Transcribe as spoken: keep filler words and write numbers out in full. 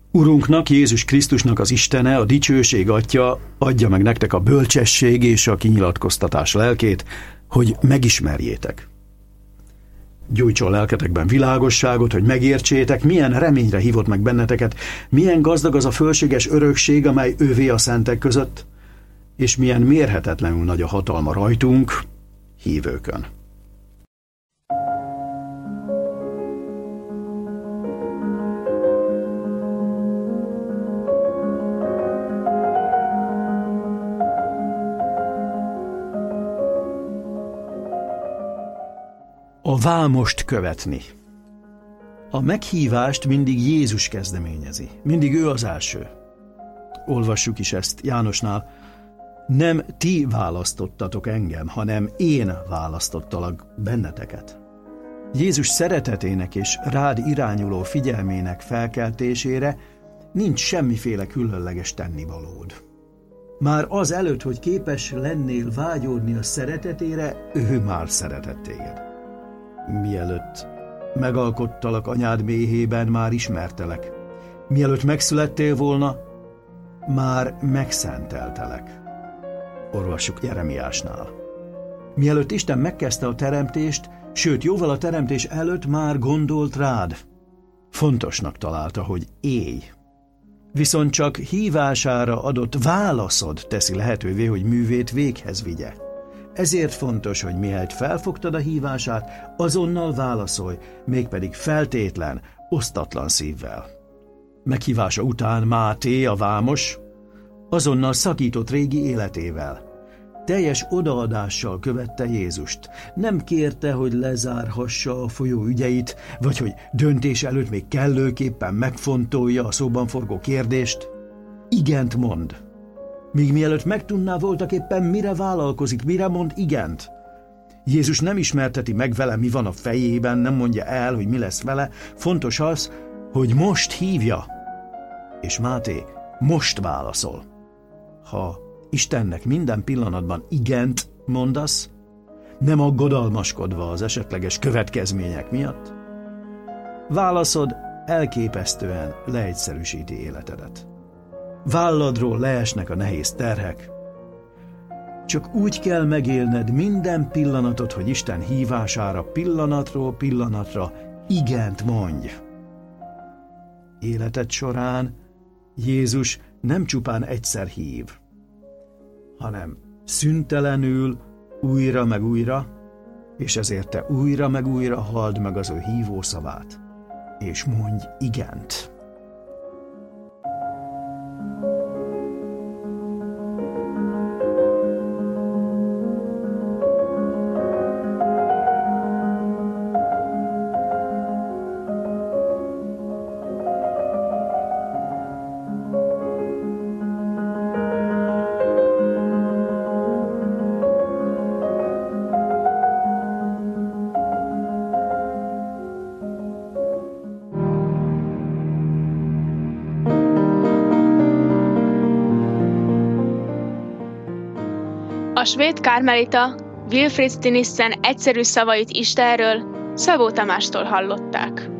Urunknak, Jézus Krisztusnak az Istene, a dicsőség Atya adja meg nektek a bölcsesség és a kinyilatkoztatás lelkét, hogy megismerjétek. Gyújtson lelketekben világosságot, hogy megértsétek, milyen reményre hívott meg benneteket, milyen gazdag az a fölséges örökség, amely ővé a szentek között, és milyen mérhetetlenül nagy a hatalma rajtunk, hívőkön. A vámost követni. A meghívást mindig Jézus kezdeményezi. Mindig ő az első. Olvassuk is ezt Jánosnál. Nem ti választottatok engem, hanem én választottalak benneteket. Jézus szeretetének és rád irányuló figyelmének felkeltésére nincs semmiféle különleges tennivalód. Már az előtt, hogy képes lennél vágyódni a szeretetére, ő már szeretett téged. Mielőtt megalkottalak anyád méhében, már ismertelek. Mielőtt megszülettél volna, már megszenteltelek. Olvassuk Jeremiásnál. Mielőtt Isten megkezdte a teremtést, sőt, jóval a teremtés előtt már gondolt rád. Fontosnak találta, hogy élj. Viszont csak hívására adott válaszod teszi lehetővé, hogy művét véghez vigye. Ezért fontos, hogy mihelyt felfogtad a hívását, azonnal válaszolj, mégpedig feltétlen, osztatlan szívvel. Meghívása után Máté, a vámos, azonnal szakított régi életével. Teljes odaadással követte Jézust. Nem kérte, hogy lezárhassa a folyó ügyeit, vagy hogy döntés előtt még kellőképpen megfontolja a szóban forgó kérdést. Igent mond. Míg mielőtt megtudná voltak éppen, mire vállalkozik, mire mond igent. Jézus nem ismerteti meg vele, mi van a fejében, nem mondja el, hogy mi lesz vele. Fontos az, hogy most hívja. És Máté most válaszol. Ha Istennek minden pillanatban igent mondasz, nem aggodalmaskodva az esetleges következmények miatt, válaszod elképesztően leegyszerűsíti életedet. Válladról leesnek a nehéz terhek. Csak úgy kell megélned minden pillanatot, hogy Isten hívására pillanatról pillanatra igent mondj. Életed során Jézus nem csupán egyszer hív, hanem szüntelenül újra meg újra, és ezért te újra meg újra halld meg az ő hívó szavát, és mondj igent. A svéd kármelita Wilfrid Stinissen egyszerű szavait Istenről Szabó Tamástól hallották.